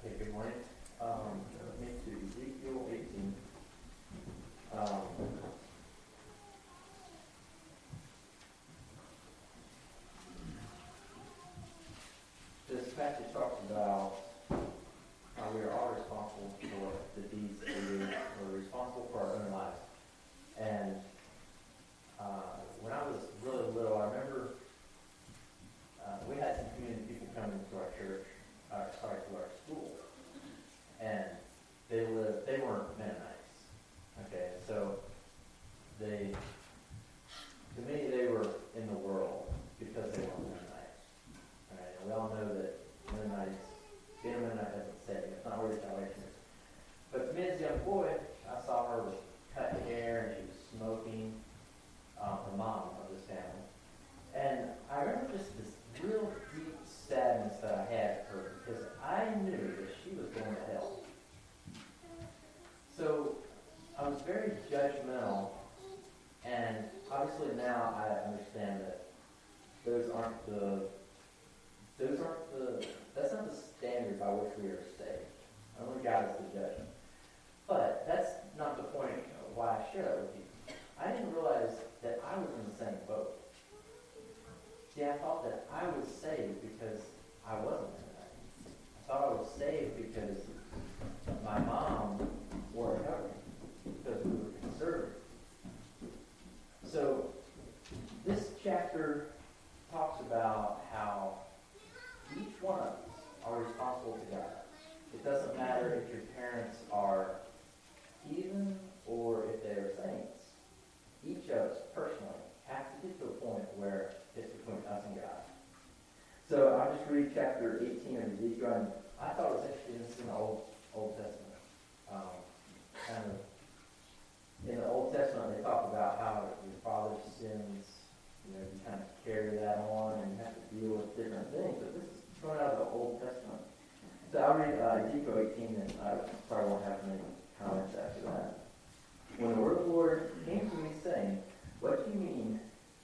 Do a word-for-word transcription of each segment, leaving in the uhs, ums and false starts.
Okay, good morning. Um, let me to Ezekiel eighteen. Um, this passage talks about how we are all responsible for the deeds that we do. We're responsible for our own lives. And uh, when I was really little, I remember uh, we had some community people coming to our church, uh, sorry, to our school. And they lived, they weren't Mennonites. Okay, so they, to me, they were in the world because they weren't Mennonites. All right, and we all know that Mennonites, being a Mennonite doesn't save. It's not where your salvation is. But to me, as a young boy, I saw her with cut hair and she was smoking, um, the mom of this family. And I remember just this real deep sadness that I had for her because I knew that she was going to hell. So I was very judgmental, and obviously now I understand that those aren't the, those aren't the, that's not the standard by which we are saved. Only God is the judge. But that's not the point of why I share that with you. I didn't realize that I was in the same boat. See, I thought that I was saved because I wasn't in that. I thought I was saved because my mom wore a covering, because we were conservative. So this chapter talks about how each one of us are responsible to God. It doesn't matter if your parents are heathen or if they are saints. Each of us personally have to get to a point where it's between us and God. So I'll just read chapter eighteen of Ezekiel. And I thought it was interesting. This is in the Old, Old Testament. Um, kind of in the Old Testament, they talk about how your father's sins, you know, you kind of carry that on and you have to deal with different things. But this is coming out of the Old Testament. So I'll read uh, Ezekiel eighteen, and I probably won't have many comments after that. When the word of the Lord came to me saying, "What do you mean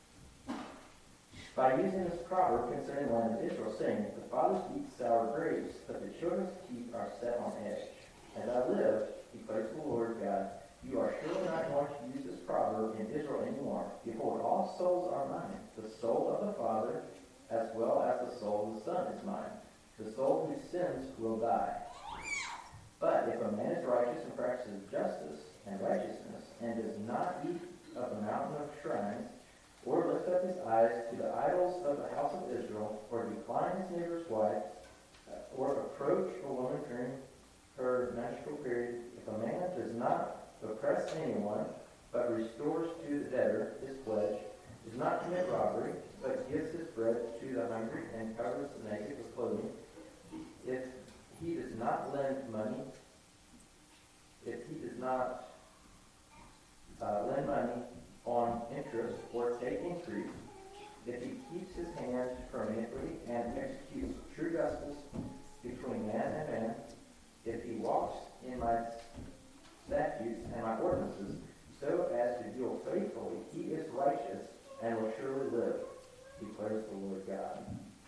by using this proverb concerning the land of Israel, saying, the fathers eat sour grapes, but the children's teeth are set on edge? As I live, declares the Lord God, you are surely not going to use this proverb in Israel anymore. Behold, all souls are mine. The soul of the Father, as well as the soul of the Son, is mine. The soul who sins will die. But if a man is righteous and practices justice and righteousness, and does not eat of the mountain of shrines, or lift up his eyes to the idols of the house of Israel, or decline his neighbor's wife, or approach a woman during her menstrual period, if a man does not oppress anyone, but restores to the debtor his pledge, does not commit robbery, but gives his bread to the hungry and covers the naked with clothing, if he does not lend money, if he does not uh, lend money on interest or take increase, if he keeps his hand from iniquity and executes true justice between man and man, if he walks in my statutes and my ordinances so as to deal faithfully, he is righteous and will surely live, declares the Lord God.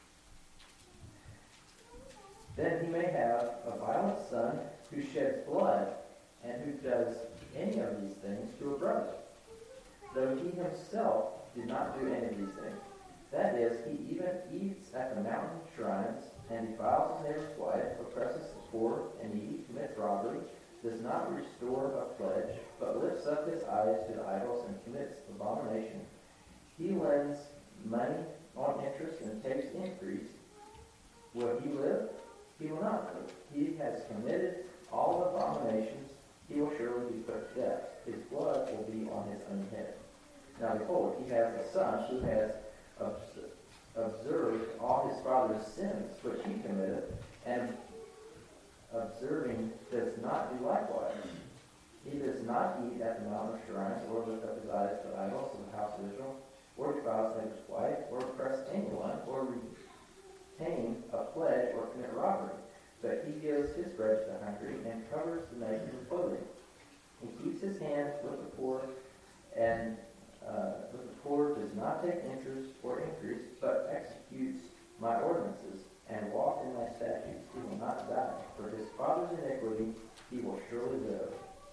Then he may have a violent son who sheds blood and who does any of these things to a brother, though he himself did not do any of these things. That is, he even eats at the mountain shrines and defiles his neighbor's wife, oppresses the poor and needy, commits robbery, does not restore a pledge, but lifts up his eyes to the idols and commits abomination. He lends money on interest and takes increase. Will he live? He will not live. He has committed all abominations. He will surely be put to death. His blood will be on his own head. Now behold, he has a son who has observed all his father's sins which he committed, and observing does not do likewise. He does not eat at the mountain of shrines, or lift up his eyes to idols of the house of Israel, or defile his neighbor's wife, or oppress anyone, or retain a pledge, or commit robbery. But he gives his bread to the hungry and covers the naked with clothing. He keeps his hand with the poor, and uh, with the poor does not take interest or increase, but executes my ordinances and walk in my statutes. He will not die. For his father's iniquity he will surely live.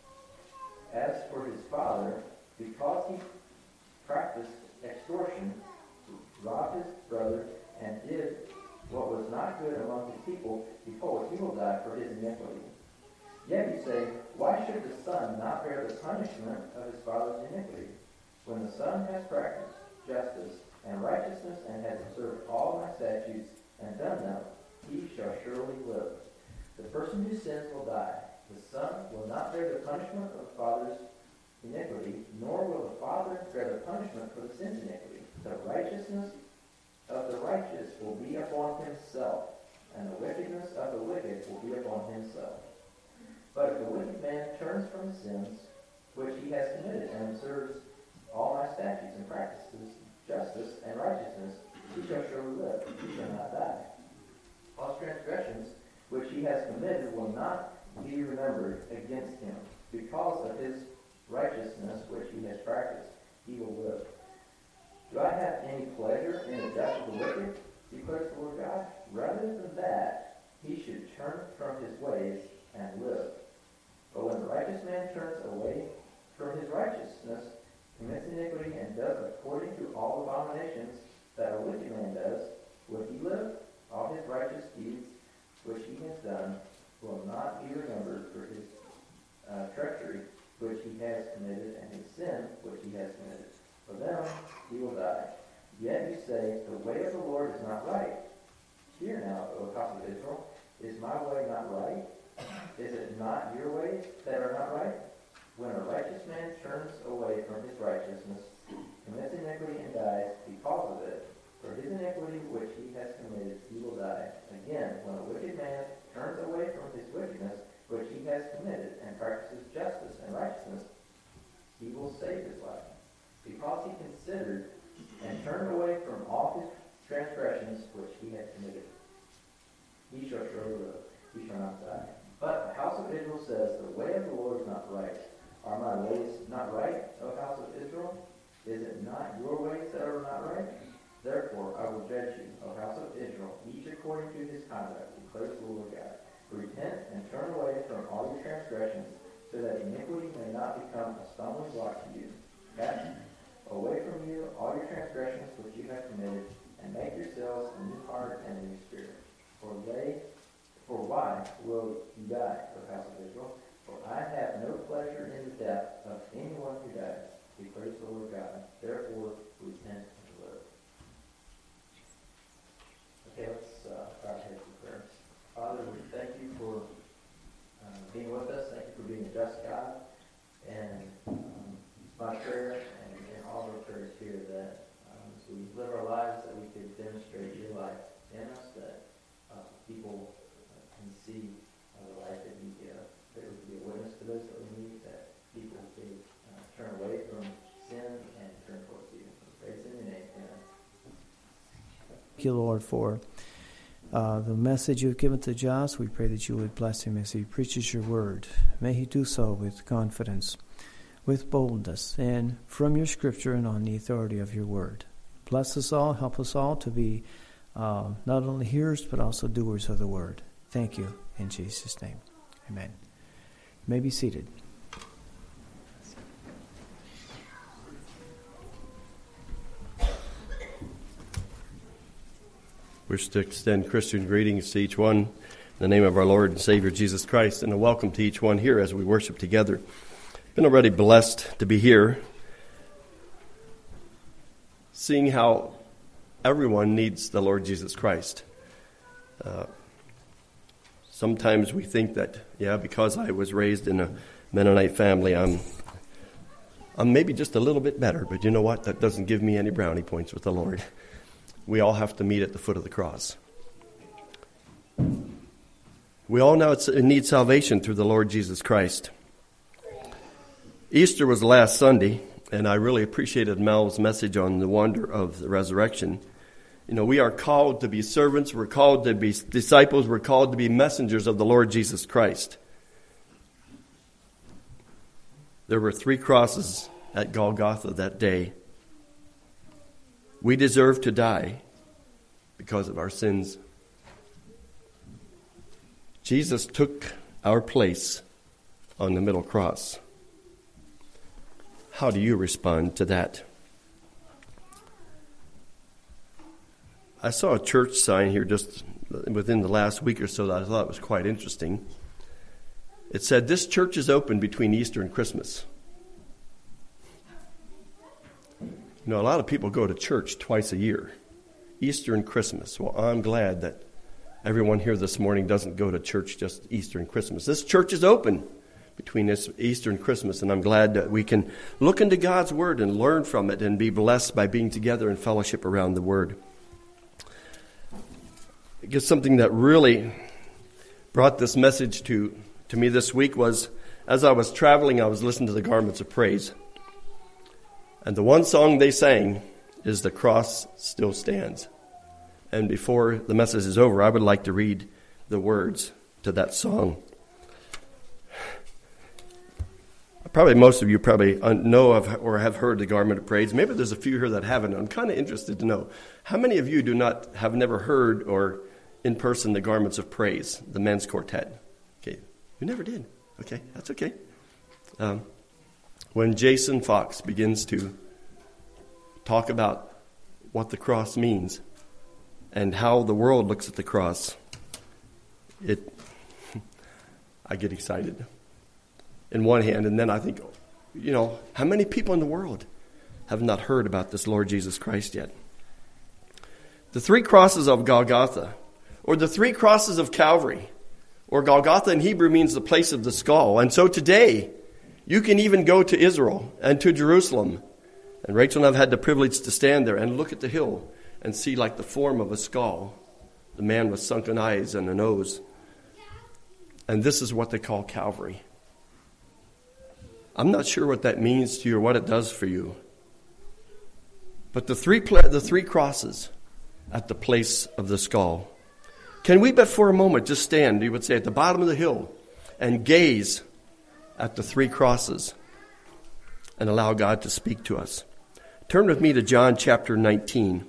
As for his father, because he practiced extortion, robbed his brother, and did what was not good among his people, behold, he will die for his iniquity. Yet you say, why should the son not bear the punishment of his father's iniquity? When the son has practiced justice and righteousness and has observed all my statutes and done them, he shall surely live. The person who sins will die. The son will not bear the punishment of the father's iniquity, nor will the father bear the punishment for the sin's iniquity. The righteousness of the righteous will be upon himself, and the wickedness of the wicked will be upon himself. But if the wicked man turns from his sins, which he has committed, and observes all my statutes and practices justice and righteousness, he shall surely live, he shall not die. All transgressions which he has committed will not be remembered against him. Because of his righteousness which he has practiced, he will live. Do I have any pleasure in the death of the wicked? Declares the Lord God. Rather than that, he should turn from his ways and live. But when the righteous man turns away from his righteousness, commits iniquity, and does according to all abominations that a wicked man does, will he live? All his righteous deeds which he has done will not be remembered for his uh, treachery which he has committed, and his sin which he has committed. For them he will die. Yet you say, the way of the Lord is not right. Hear now, O house of Israel, is my way not right? Is it not your ways that are not right? When a righteous man turns away from his righteousness, commits iniquity and dies because of it, for his iniquity which he has committed, he will die. Again, when a wicked man turns away from his wickedness which he has committed and practices justice and righteousness, he will save his life. Because he considered and turned away from all his transgressions which he had committed, he shall surely live, he shall not die. But the house of Israel says, the way of the Lord is not right. Are my ways not right, O house of Israel? Is it not your ways that are not right? Therefore I will judge you, O house of Israel, each according to his conduct, declares the Lord God. Repent and turn away from all your transgressions, so that iniquity may not become a stumbling block to you. Cast away from you all your transgressions which you have committed, and make yourselves a new heart and a new spirit. For they, for why will you die, O house of Israel? For I have no pleasure in the death of anyone who dies, declares the Lord God. Therefore repent and live. Okay, let's uh, bow our heads in prayer. Father, we thank you for uh, being with us. Thank you for being a just God. And um, it's my prayer, and, and all of our prayers here, that um, as we live our lives, that we could demonstrate your life in us, that uh, people uh, can see uh, the life that you give. That we could be a witness to those that we meet, that people could uh, turn away from sin and turn towards you. Praise in your name. Amen. Thank you, Lord, for uh, the message you've given to Josh. We pray that you would bless him as he preaches your word. May he do so with confidence, with boldness, and from your scripture and on the authority of your word. Bless us all. Help us all to be uh, not only hearers, but also doers of the word. Thank you in Jesus' name. Amen. You may be seated. Wish to extend Christian greetings to each one in the name of our Lord and Savior Jesus Christ, and a welcome to each one here as we worship together. Been already blessed to be here, seeing how everyone needs the Lord Jesus Christ. Uh, sometimes we think that, yeah, because I was raised in a Mennonite family, I'm I'm maybe just a little bit better, but you know what? That doesn't give me any brownie points with the Lord. We all have to meet at the foot of the cross. We all now need salvation through the Lord Jesus Christ. Easter was last Sunday, and I really appreciated Mel's message on the wonder of the resurrection. You know, we are called to be servants, we're called to be disciples, we're called to be messengers of the Lord Jesus Christ. There were three crosses at Golgotha that day. We deserve to die because of our sins. Jesus took our place on the middle cross. How do you respond to that? I saw a church sign here just within the last week or so that I thought was quite interesting. It said, "This church is open between Easter and Christmas." You know, a lot of people go to church twice a year, Easter and Christmas. Well, I'm glad that everyone here this morning doesn't go to church just Easter and Christmas. This church is open between this Easter and Christmas, and I'm glad that we can look into God's Word and learn from it and be blessed by being together in fellowship around the Word. I guess something that really brought this message to, to me this week was, as I was traveling, I was listening to the Garments of Praise. And the one song they sang is "The Cross Still Stands." And before the message is over, I would like to read the words to that song. Probably most of you probably know of or have heard the Garment of Praise. Maybe there's a few here that haven't. I'm kind of interested to know, how many of you do not have never heard or in person the Garments of Praise, the men's quartet? Okay, you never did. Okay, that's okay. Um, when Jason Fox begins to talk about what the cross means and how the world looks at the cross, it I get excited in one hand, and then I think, you know, how many people in the world have not heard about this Lord Jesus Christ yet? The three crosses of Golgotha, or the three crosses of Calvary, or Golgotha in Hebrew means the place of the skull. And so today, you can even go to Israel and to Jerusalem. And Rachel and I have had the privilege to stand there and look at the hill and see like the form of a skull, the man with sunken eyes and a nose. And this is what they call Calvary. I'm not sure what that means to you or what it does for you. But the three the three crosses at the place of the skull. Can we but for a moment just stand, you would say, at the bottom of the hill and gaze at the three crosses and allow God to speak to us? Turn with me to John chapter nineteen.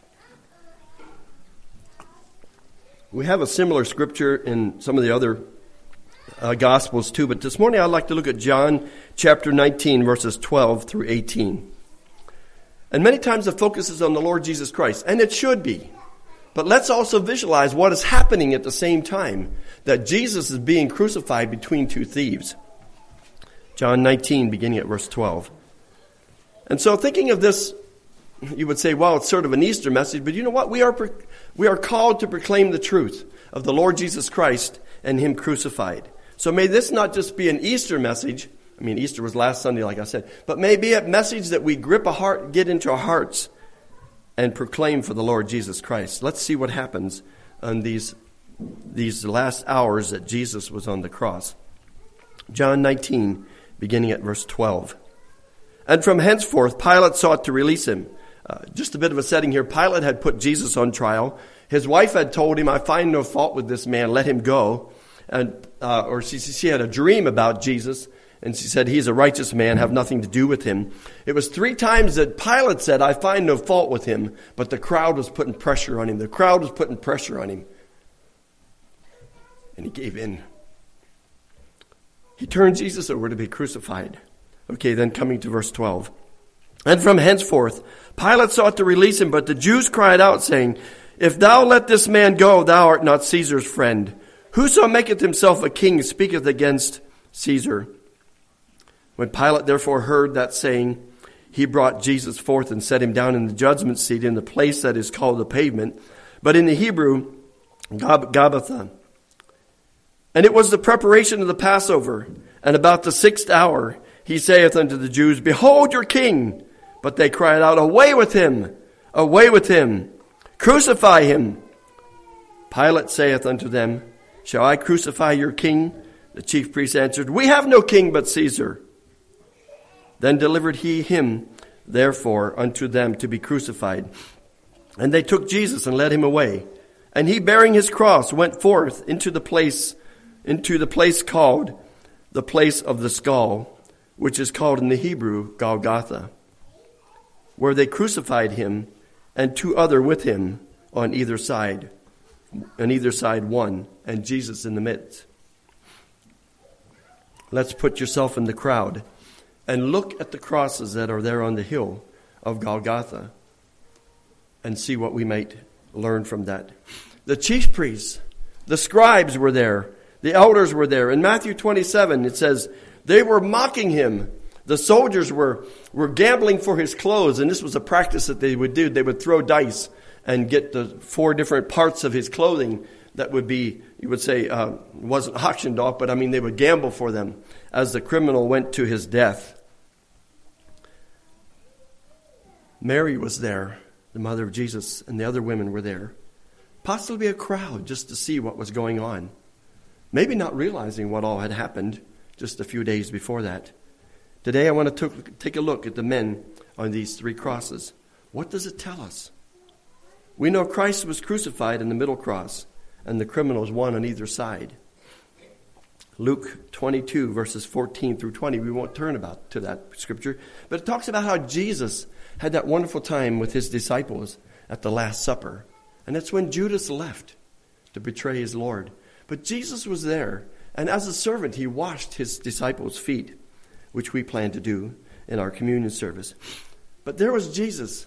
We have a similar scripture in some of the other Uh, Gospels too, but this morning I'd like to look at John chapter nineteen, verses twelve through eighteen. And many times the focus is on the Lord Jesus Christ, and it should be. But let's also visualize what is happening at the same time, that Jesus is being crucified between two thieves. John nineteen, beginning at verse twelve. And so thinking of this, you would say, well, it's sort of an Easter message, but you know what? We are we are called to proclaim the truth of the Lord Jesus Christ and Him crucified. So may this not just be an Easter message. I mean, Easter was last Sunday, like I said. But may be a message that we grip a heart, get into our hearts, and proclaim for the Lord Jesus Christ. Let's see what happens on these, these last hours that Jesus was on the cross. John nineteen, beginning at verse twelve. And from henceforth, Pilate sought to release him. Uh, just a bit of a setting here. Pilate had put Jesus on trial. His wife had told him, "I find no fault with this man, let him go." And uh, or she, she had a dream about Jesus, and she said, "He's a righteous man, have nothing to do with him." It was three times that Pilate said, "I find no fault with him," but the crowd was putting pressure on him. The crowd was putting pressure on him. And he gave in. He turned Jesus over to be crucified. Okay, then coming to verse twelve. And from henceforth, Pilate sought to release him, but the Jews cried out, saying, "If thou let this man go, thou art not Caesar's friend. Whoso maketh himself a king speaketh against Caesar." When Pilate therefore heard that saying, he brought Jesus forth and set him down in the judgment seat in the place that is called the Pavement, but in the Hebrew, Gab- Gabbatha. And it was the preparation of the Passover, and about the sixth hour he saith unto the Jews, "Behold your king!" But they cried out, "Away with him! Away with him! Crucify him!" Pilate saith unto them, "Shall I crucify your king?" The chief priests answered, "We have no king but Caesar." Then delivered he him, therefore, unto them to be crucified. And they took Jesus and led him away. And he, bearing his cross, went forth into the place, into the place called the place of the skull, which is called in the Hebrew Golgotha, where they crucified him, and two other with him on either side, on either side one, and Jesus in the midst. Let's put yourself in the crowd and look at the crosses that are there on the hill of Golgotha and see what we might learn from that. The chief priests, the scribes were there. The elders were there. In Matthew twenty-seven, it says, they were mocking him. The soldiers were, were gambling for his clothes, and this was a practice that they would do. They would throw dice and get the four different parts of his clothing that would be, you would say, uh, wasn't auctioned off, but I mean they would gamble for them as the criminal went to his death. Mary was there, the mother of Jesus, and the other women were there. Possibly a crowd just to see what was going on. Maybe not realizing what all had happened just a few days before that. Today I want to t- take a look at the men on these three crosses. What does it tell us? We know Christ was crucified in the middle cross, and the criminals one on either side. Luke twenty-two, verses fourteen through twenty. We won't turn about to that scripture, but it talks about how Jesus had that wonderful time with his disciples at the Last Supper. And that's when Judas left to betray his Lord. But Jesus was there, and as a servant, he washed his disciples' feet, which we plan to do in our communion service. But there was Jesus.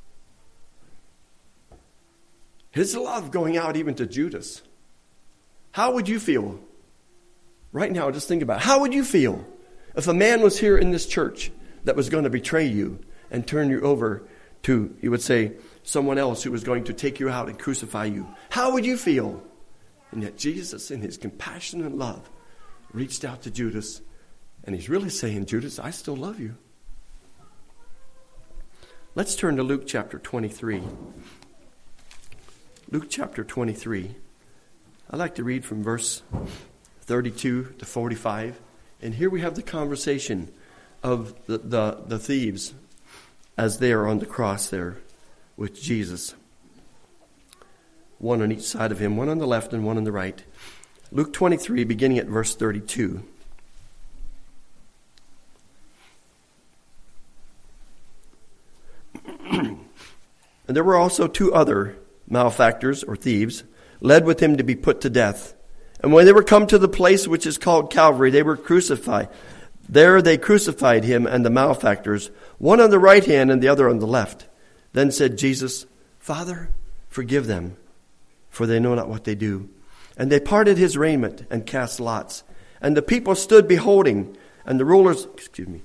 His love going out even to Judas. How would you feel? Right now, just think about it. How would you feel if a man was here in this church that was going to betray you and turn you over to, you would say, someone else who was going to take you out and crucify you? How would you feel? And yet Jesus, in his compassion and love, reached out to Judas, and he's really saying, Judas, I still love you. Let's turn to Luke chapter twenty-three. Luke chapter twenty-three. I'd like to read from verse thirty-two to forty-five. And here we have the conversation of the, the, the thieves as they are on the cross there with Jesus. One on each side of him, one on the left and one on the right. Luke twenty-three, beginning at verse thirty-two. And there were also two other malefactors or thieves led with him to be put to death. And when they were come to the place which is called Calvary, they were crucified. There they crucified him and the malefactors, one on the right hand and the other on the left. Then said Jesus, Father, forgive them, for they know not what they do. And they parted his raiment and cast lots. And the people stood beholding, and the rulers, excuse me,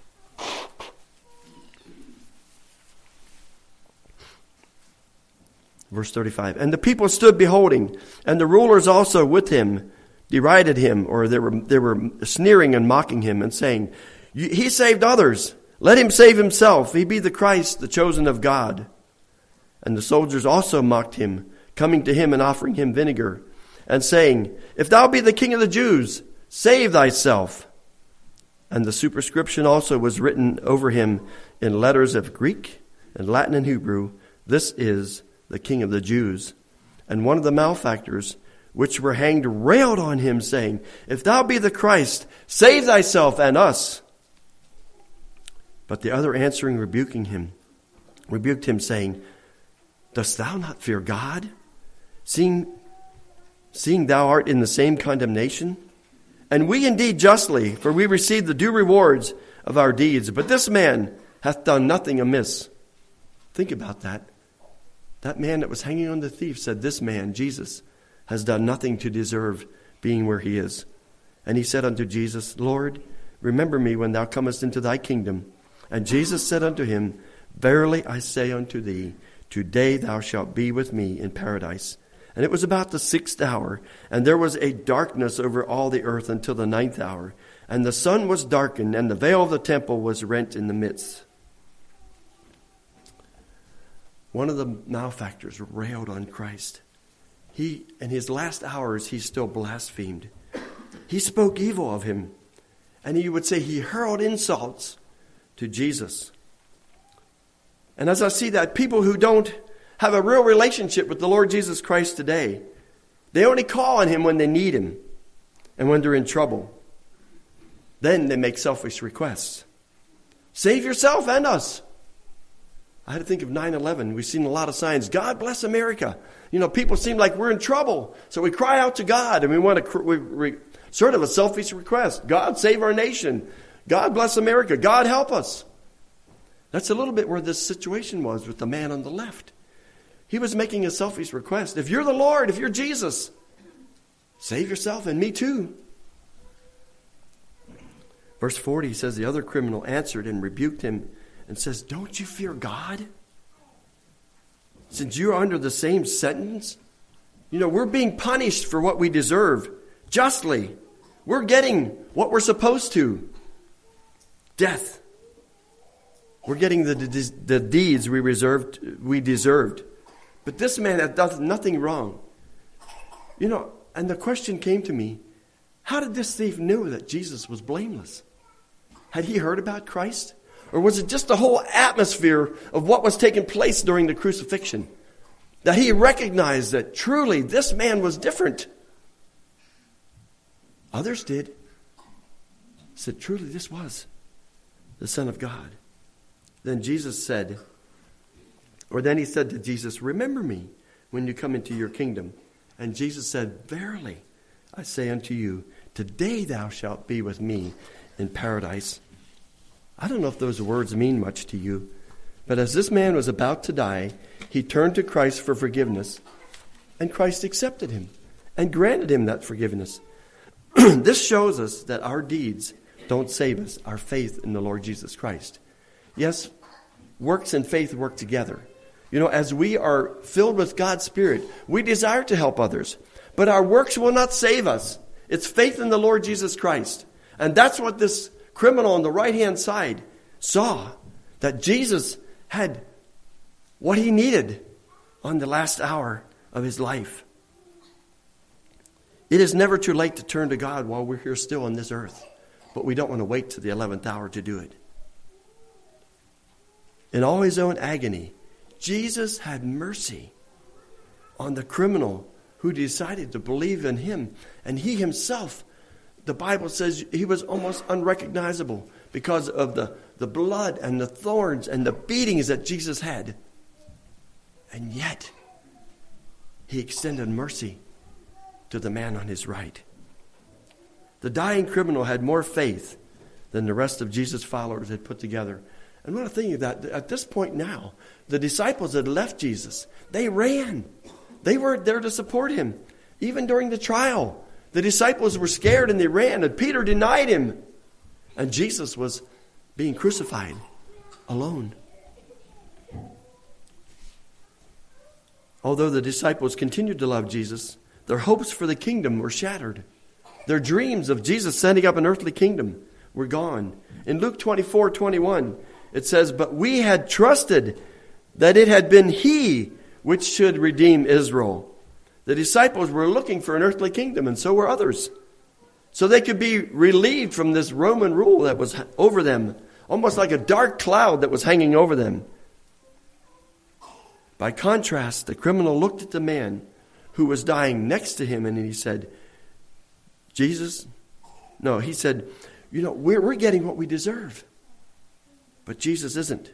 verse thirty-five. And the people stood beholding, and the rulers also with him derided him, or they were they were sneering and mocking him, and saying, He saved others. Let him save himself. He be the Christ, the chosen of God. And the soldiers also mocked him, coming to him and offering him vinegar, and saying, If thou be the King of the Jews, save thyself. And the superscription also was written over him in letters of Greek and Latin and Hebrew, This is the King of the Jews. And one of the malefactors, which were hanged, railed on him, saying, If thou be the Christ, save thyself and us. But the other answering, rebuking him, rebuked him, saying, Dost thou not fear God, seeing, seeing thou art in the same condemnation? And we indeed justly, for we receive the due rewards of our deeds. But this man hath done nothing amiss. Think about that. That man that was hanging on the thief said, This man, Jesus, has done nothing to deserve being where he is. And he said unto Jesus, Lord, remember me when thou comest into thy kingdom. And Jesus said unto him, Verily I say unto thee, today thou shalt be with me in paradise. And it was about the sixth hour, and there was a darkness over all the earth until the ninth hour. And the sun was darkened, and the veil of the temple was rent in the midst. One of the malefactors railed on Christ. He, in his last hours, he still blasphemed. He spoke evil of him. And he would say he hurled insults to Jesus. And as I see that, people who don't have a real relationship with the Lord Jesus Christ today, they only call on him when they need him and when they're in trouble. Then they make selfish requests. Save yourself and us. I had to think of nine eleven. We've seen a lot of signs. God bless America. You know, people seem like we're in trouble. So we cry out to God, and we want to, we, we, sort of a selfish request. God, save our nation. God bless America. God, help us. That's a little bit where this situation was with the man on the left. He was making a selfish request. If you're the Lord, if you're Jesus, save yourself and me too. Verse forty says, the other criminal answered and rebuked him and says, don't you fear God? Since you're under the same sentence, you know, we're being punished for what we deserve justly. We're getting what we're supposed to. Death. We're getting the, the, the deeds we reserved, we deserved. But this man had done nothing wrong. You know, and the question came to me, how did this thief know that Jesus was blameless? Had he heard about Christ? Or was it just the whole atmosphere of what was taking place during the crucifixion? That he recognized that truly this man was different. Others did. Said truly this was the Son of God. Then Jesus said, or then he said to Jesus, remember me when you come into your kingdom. And Jesus said, verily, I say unto you, today thou shalt be with me in paradise. I don't know if those words mean much to you, but as this man was about to die, he turned to Christ for forgiveness, and Christ accepted him and granted him that forgiveness. This shows us that our deeds don't save us, our faith in the Lord Jesus Christ. Yes, works and faith work together. You know, as we are filled with God's Spirit, we desire to help others, but our works will not save us. It's faith in the Lord Jesus Christ. And that's what this criminal on the right-hand side saw, that Jesus had what he needed on the last hour of his life. It is never too late to turn to God while we're here still on this earth, but we don't want to wait to the eleventh hour to do it. In all his own agony, Jesus had mercy on the criminal who decided to believe in him. And he himself, the Bible says, he was almost unrecognizable because of the, the blood and the thorns and the beatings that Jesus had. And yet, he extended mercy to the man on his right. The dying criminal had more faith than the rest of Jesus' followers had put together. And when I think of that, at this point now, the disciples had left Jesus. They ran. They weren't there to support him. Even during the trial, the disciples were scared and they ran. And Peter denied him. And Jesus was being crucified alone. Although the disciples continued to love Jesus, their hopes for the kingdom were shattered. Their dreams of Jesus setting up an earthly kingdom were gone. In Luke twenty-four twenty-one, it says, but we had trusted that it had been he which should redeem Israel. The disciples were looking for an earthly kingdom, and so were others. So they could be relieved from this Roman rule that was over them, almost like a dark cloud that was hanging over them. By contrast, the criminal looked at the man who was dying next to him, and he said, Jesus, no, he said, you know, we're, we're getting what we deserve. But Jesus isn't.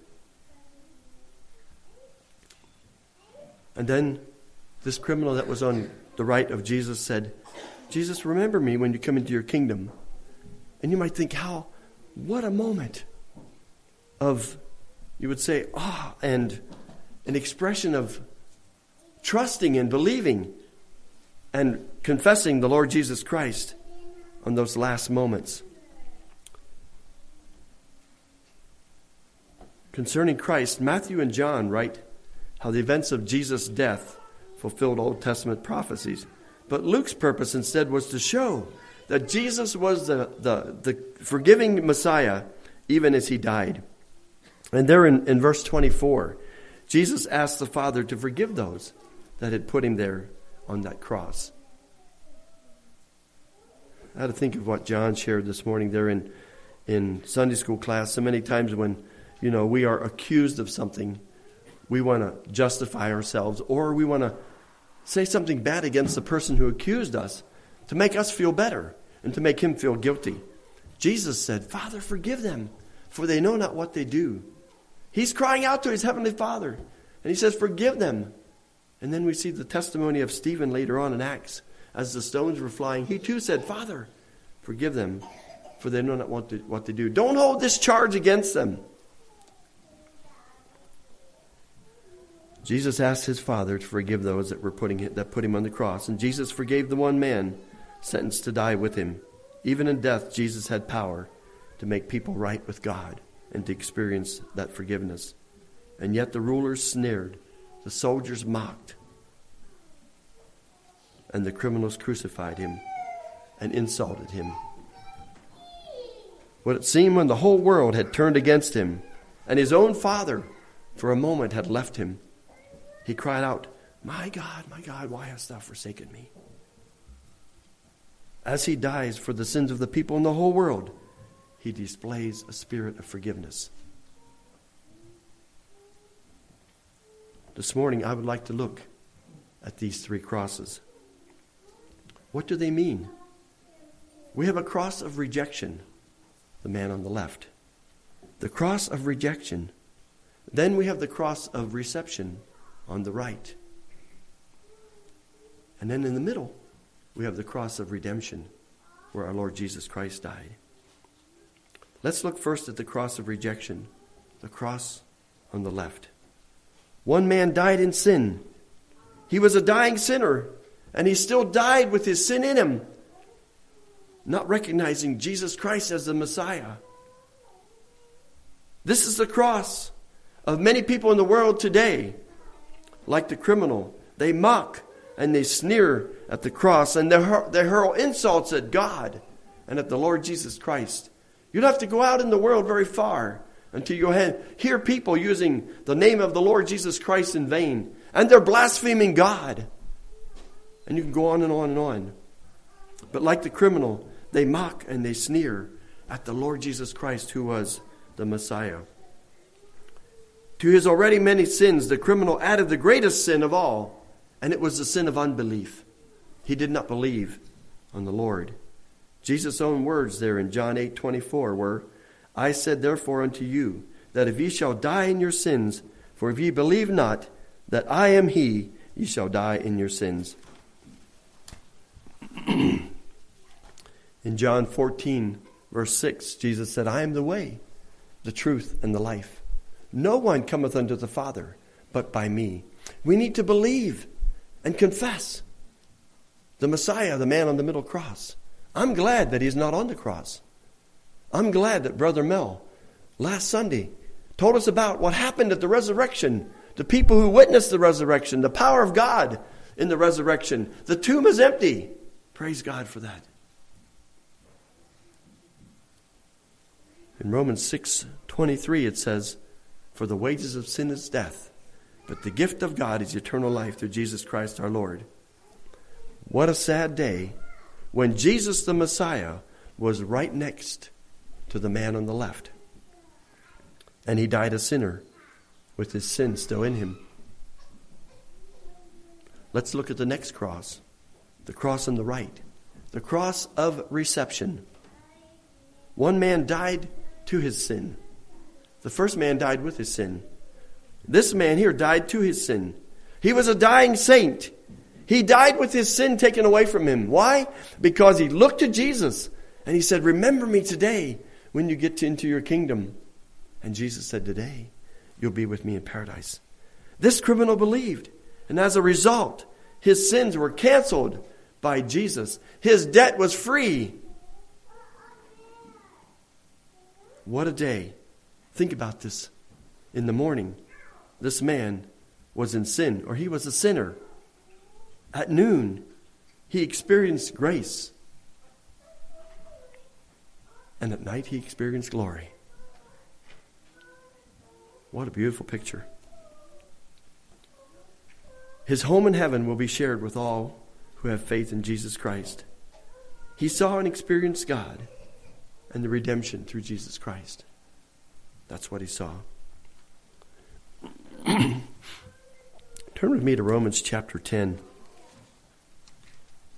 And then this criminal that was on the right of Jesus said, Jesus, remember me when you come into your kingdom. And you might think, how, what a moment of, you would say, ah, oh, and an expression of trusting and believing and confessing the Lord Jesus Christ on those last moments. Concerning Christ, Matthew and John write how the events of Jesus' death fulfilled Old Testament prophecies. But Luke's purpose instead was to show that Jesus was the, the, the forgiving Messiah even as he died. And there in, in verse twenty-four, Jesus asked the Father to forgive those that had put him there on that cross. I had to think of what John shared this morning there in, in Sunday school class. So many times when, you know, we are accused of something, we want to justify ourselves, or we want to say something bad against the person who accused us to make us feel better and to make him feel guilty. Jesus said, Father, forgive them, for they know not what they do. He's crying out to his heavenly Father. And he says, forgive them. And then we see the testimony of Stephen later on in Acts. As the stones were flying, he too said, Father, forgive them, for they know not what to, what to do. Don't hold this charge against them. Jesus asked his Father to forgive those that were putting it, that put him on the cross. And Jesus forgave the one man sentenced to die with him. Even in death, Jesus had power to make people right with God and to experience that forgiveness. And yet the rulers sneered, the soldiers mocked, and the criminals crucified him and insulted him. What it seemed when the whole world had turned against him, and his own Father for a moment had left him, he cried out, my God, my God, why hast thou forsaken me? As he dies for the sins of the people in the whole world, he displays a spirit of forgiveness. This morning, I would like to look at these three crosses. What do they mean? We have a cross of rejection, the man on the left. The cross of rejection. Then we have the cross of reception on the right. And then in the middle, we have the cross of redemption, where our Lord Jesus Christ died. Let's look first at the cross of rejection, the cross on the left. One man died in sin. He was a dying sinner, and he still died with his sin in him, not recognizing Jesus Christ as the Messiah. This is the cross of many people in the world today. Like the criminal, they mock and they sneer at the cross, and they hurl, they hurl insults at God and at the Lord Jesus Christ. You don't have to go out in the world very far until you hear people using the name of the Lord Jesus Christ in vain, and they're blaspheming God. And you can go on and on and on. But like the criminal, they mock and they sneer at the Lord Jesus Christ, who was the Messiah. To his already many sins, the criminal added the greatest sin of all, and it was the sin of unbelief. He did not believe on the Lord. Jesus' own words there in John eight twenty-four were, I said therefore unto you, that if ye shall die in your sins, for if ye believe not that I am he, ye shall die in your sins. In John fourteen, verse six, Jesus said, I am the way, the truth, and the life. No one cometh unto the Father but by me. We need to believe and confess the Messiah, the man on the middle cross. I'm glad that he's not on the cross. I'm glad that Brother Mel last Sunday told us about what happened at the resurrection, the people who witnessed the resurrection, the power of God in the resurrection. The tomb is empty. Praise God for that. In Romans six twenty-three it says, for the wages of sin is death, but the gift of God is eternal life through Jesus Christ our Lord. What a sad day when Jesus the Messiah was right next to the man on the left. And he died a sinner with his sin still in him. Let's look at the next cross, the cross on the right, the cross of reception. One man died to his sin. The first man died with his sin. This man here died to his sin. He was a dying saint. He died with his sin taken away from him. Why? Because he looked to Jesus and he said, remember me today when you get into your kingdom. And Jesus said, today you'll be with me in paradise. This criminal believed, and as a result, his sins were canceled by Jesus. His debt was free. What a day. Think about this. In the morning, this man was in sin, or he was a sinner. At noon, he experienced grace. And at night, he experienced glory. What a beautiful picture. His home in heaven will be shared with all who have faith in Jesus Christ. He saw and experienced God and the redemption through Jesus Christ. That's what he saw. Turn with me to Romans chapter ten.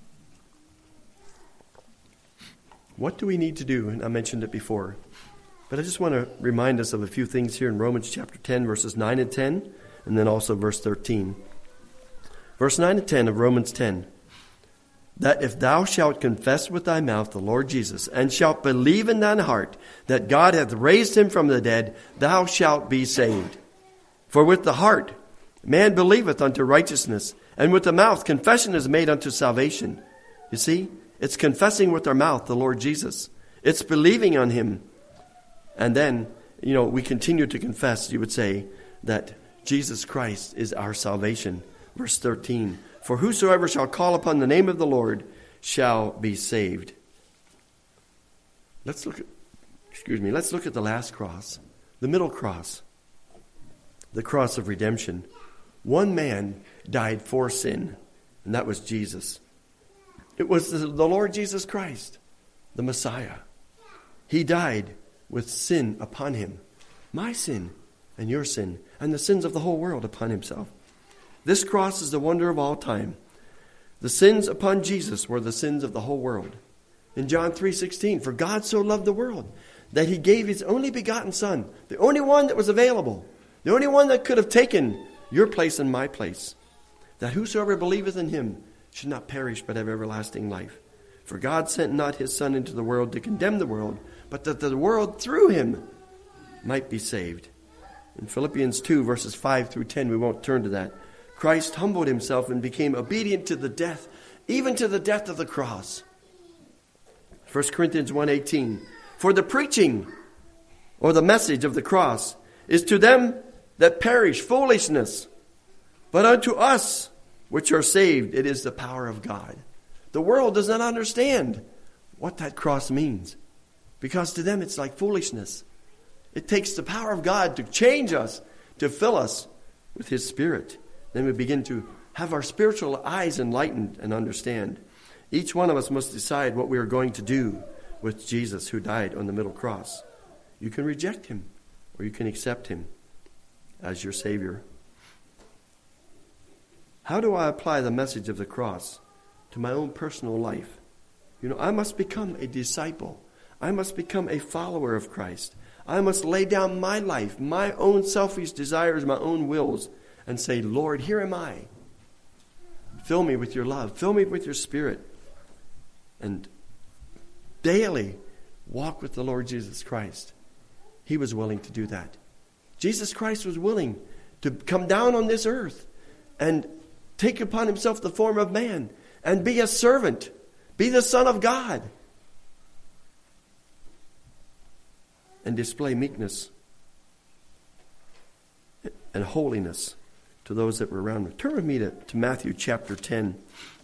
What do we need to do? And I mentioned it before. But I just want to remind us of a few things here in Romans chapter ten, verses nine and ten, and then also verse thirteen. Verse nine and ten of Romans ten. That if thou shalt confess with thy mouth the Lord Jesus, and shalt believe in thine heart that God hath raised him from the dead, thou shalt be saved. For with the heart man believeth unto righteousness, and with the mouth confession is made unto salvation. You see, it's confessing with our mouth the Lord Jesus. It's believing on him. And then, you know, we continue to confess, you would say, that Jesus Christ is our salvation. Verse thirteen. For whosoever shall call upon the name of the Lord shall be saved. Let's look at, excuse me, let's look at the last cross, the middle cross, the cross of redemption. One man died for sin, and that was Jesus. It was the, the Lord Jesus Christ, the Messiah. He died with sin upon him, my sin and your sin, and the sins of the whole world upon himself. This cross is the wonder of all time. The sins upon Jesus were the sins of the whole world. In John three sixteen, for God so loved the world that he gave his only begotten Son, the only one that was available, the only one that could have taken your place and my place, that whosoever believeth in him should not perish but have everlasting life. For God sent not his Son into the world to condemn the world, but that the world through him might be saved. In Philippians two, verses five through ten, we won't turn to that. Christ humbled himself and became obedient to the death, even to the death of the cross. First Corinthians one eighteen. For the preaching or the message of the cross is to them that perish foolishness, but unto us which are saved it is the power of God. The world does not understand what that cross means, because to them it's like foolishness. It takes the power of God to change us, to fill us with his Spirit. Then we begin to have our spiritual eyes enlightened and understand. Each one of us must decide what we are going to do with Jesus who died on the middle cross. You can reject him or you can accept him as your Savior. How do I apply the message of the cross to my own personal life? You know, I must become a disciple. I must become a follower of Christ. I must lay down my life, my own selfish desires, my own wills, and say, Lord, here am I. Fill me with your love. Fill me with your Spirit. And daily walk with the Lord Jesus Christ. He was willing to do that. Jesus Christ was willing to come down on this earth and take upon himself the form of man and be a servant, be the Son of God, and display meekness and holiness to those that were around him. Turn with me to, to Matthew chapter ten.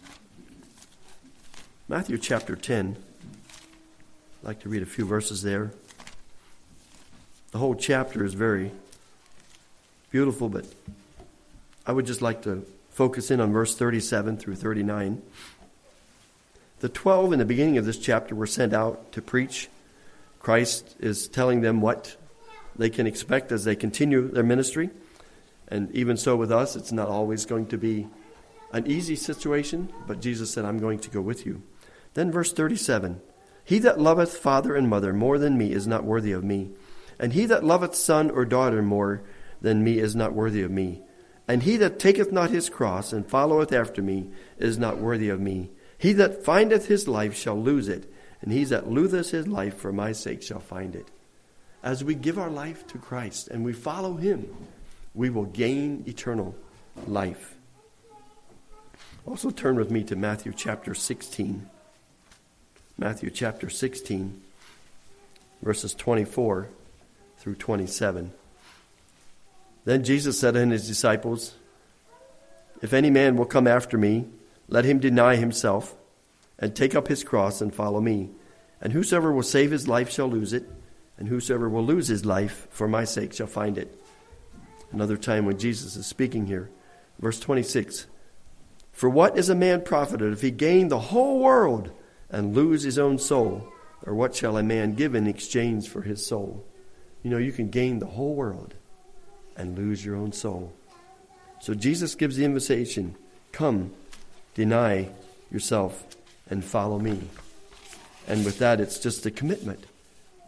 Matthew chapter ten. I'd like to read a few verses there. The whole chapter is very beautiful, but I would just like to focus in on verse thirty-seven through thirty-nine. The twelve in the beginning of this chapter were sent out to preach. Christ is telling them what they can expect as they continue their ministry. And even so with us, it's not always going to be an easy situation, but Jesus said, I'm going to go with you. Then verse thirty-seven, he that loveth father and mother more than me is not worthy of me. And he that loveth son or daughter more than me is not worthy of me. And he that taketh not his cross and followeth after me is not worthy of me. He that findeth his life shall lose it, and he that loseth his life for my sake shall find it. As we give our life to Christ and we follow him, we will gain eternal life. Also turn with me to Matthew chapter sixteen. Matthew chapter sixteen, verses twenty-four through twenty-seven. Then Jesus said unto his disciples, if any man will come after me, let him deny himself, and take up his cross and follow me. And whosoever will save his life shall lose it, and whosoever will lose his life for my sake shall find it. Another time when Jesus is speaking here. Verse twenty-six. For what is a man profited if he gain the whole world and lose his own soul? Or what shall a man give in exchange for his soul? You know, you can gain the whole world and lose your own soul. So Jesus gives the invitation, come, deny yourself and follow me. And with that, it's just a commitment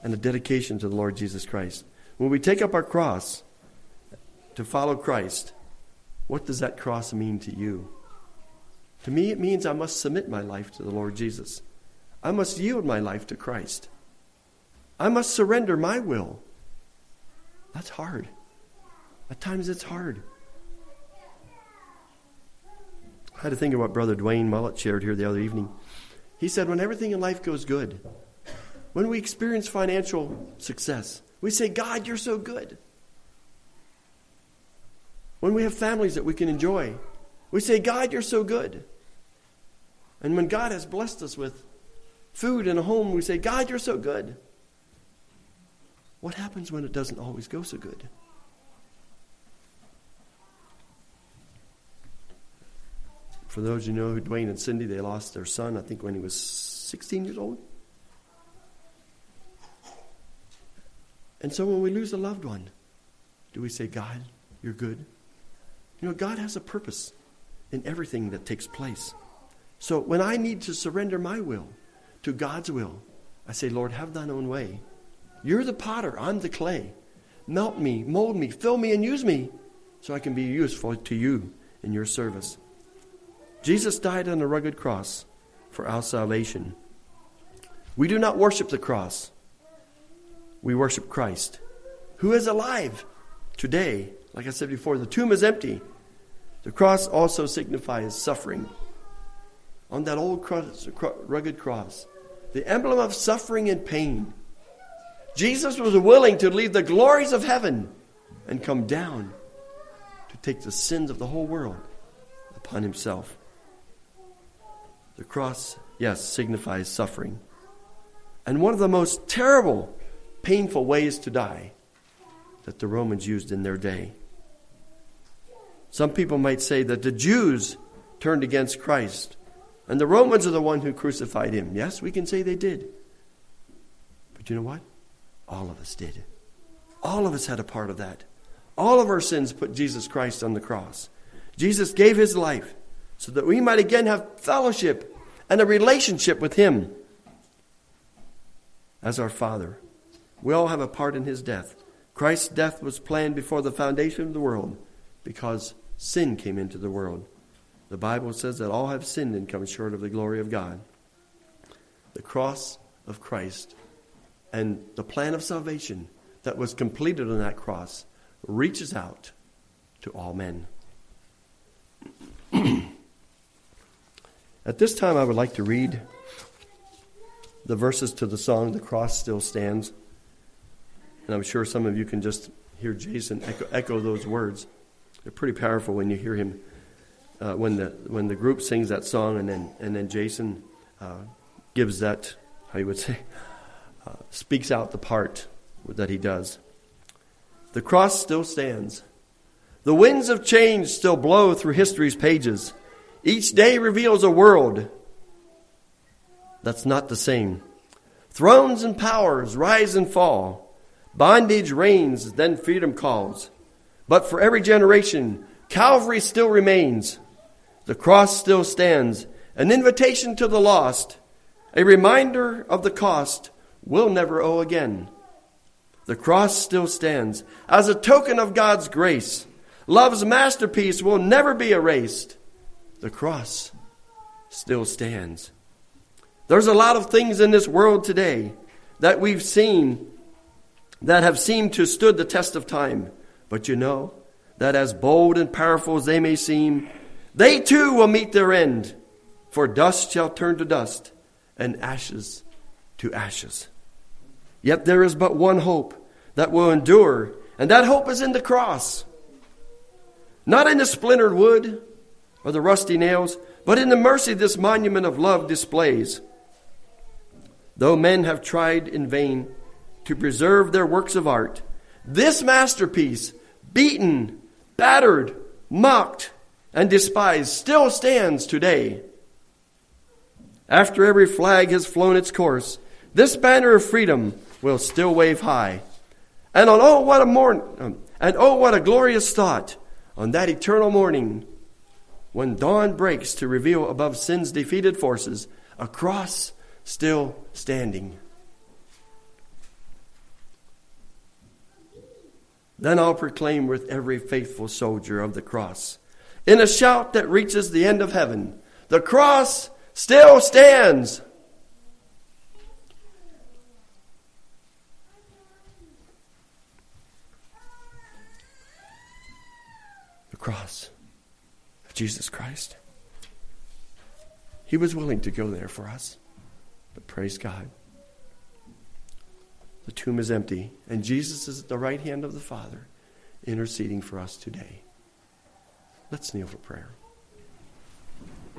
and a dedication to the Lord Jesus Christ. When we take up our cross to follow Christ, what does that cross mean to you? To me, it means I must submit my life to the Lord Jesus. I must yield my life to Christ. I must surrender my will. That's hard. At times it's hard. I had to think of what Brother Dwayne Mullet shared here the other evening. He said, when everything in life goes good, when we experience financial success, we say, God, you're so good. When we have families that we can enjoy, we say, God, you're so good. And when God has blessed us with food and a home, we say, God, you're so good. What happens when it doesn't always go so good? For those you know who Dwayne and Cindy, they lost their son, I think when he was sixteen years old. And so when we lose a loved one, do we say, God, you're good? You know, God has a purpose in everything that takes place. So when I need to surrender my will to God's will, I say, Lord, have thine own way. You're the potter, I'm the clay. Melt me, mold me, fill me, and use me so I can be useful to you in your service. Jesus died on a rugged cross for our salvation. We do not worship the cross. We worship Christ, who is alive today. Like I said before, the tomb is empty. The cross also signifies suffering. On that old cross, rugged cross, the emblem of suffering and pain, Jesus was willing to leave the glories of heaven and come down to take the sins of the whole world upon himself. The cross, yes, signifies suffering. And one of the most terrible, painful ways to die that the Romans used in their day. Some people might say that the Jews turned against Christ and the Romans are the one who crucified him. Yes, we can say they did. But you know what? All of us did. All of us had a part of that. All of our sins put Jesus Christ on the cross. Jesus gave his life so that we might again have fellowship and a relationship with him as our Father. We all have a part in his death. Christ's death was planned before the foundation of the world because sin came into the world. The Bible says that all have sinned and come short of the glory of God. The cross of Christ and the plan of salvation that was completed on that cross reaches out to all men. At this time, I would like to read the verses to the song, "The Cross Still Stands." And I'm sure some of you can just hear Jason echo, echo those words. They're pretty powerful when you hear him, uh, when the when the group sings that song, and then and then Jason uh, gives that, how you would say, uh, speaks out the part that he does. The cross still stands. The winds of change still blow through history's pages. Each day reveals a world that's not the same. Thrones and powers rise and fall. Bondage reigns, then freedom calls. But for every generation, Calvary still remains. The cross still stands, an invitation to the lost, a reminder of the cost we'll never owe again. The cross still stands as a token of God's grace. Love's masterpiece will never be erased. The cross still stands. There's a lot of things in this world today that we've seen that have seemed to stood the test of time. But you know that as bold and powerful as they may seem, they too will meet their end. For dust shall turn to dust and ashes to ashes. Yet there is but one hope that will endure, and that hope is in the cross. Not in the splintered wood or the rusty nails, but in the mercy this monument of love displays. Though men have tried in vain to preserve their works of art, this masterpiece, beaten, battered, mocked, and despised, still stands today. After every flag has flown its course, this banner of freedom will still wave high. And on oh what a morn, um, and oh what a glorious thought on that eternal morning, when dawn breaks to reveal above sin's defeated forces a cross still standing. Then I'll proclaim with every faithful soldier of the cross, in a shout that reaches the end of heaven, the cross still stands. The cross of Jesus Christ. He was willing to go there for us. But praise God. The tomb is empty, and Jesus is at the right hand of the Father, interceding for us today. Let's kneel for prayer.